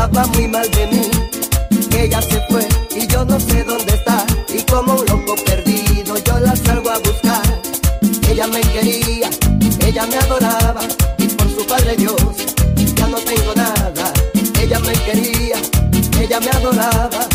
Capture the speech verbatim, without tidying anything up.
hablaba muy mal de mí. Ella se fue y yo no sé dónde está, y como un loco perdido yo la salgo a buscar. Ella me quería, ella me adoraba, y por su Padre Dios ya no tengo nada. Ella me quería, ella me adoraba,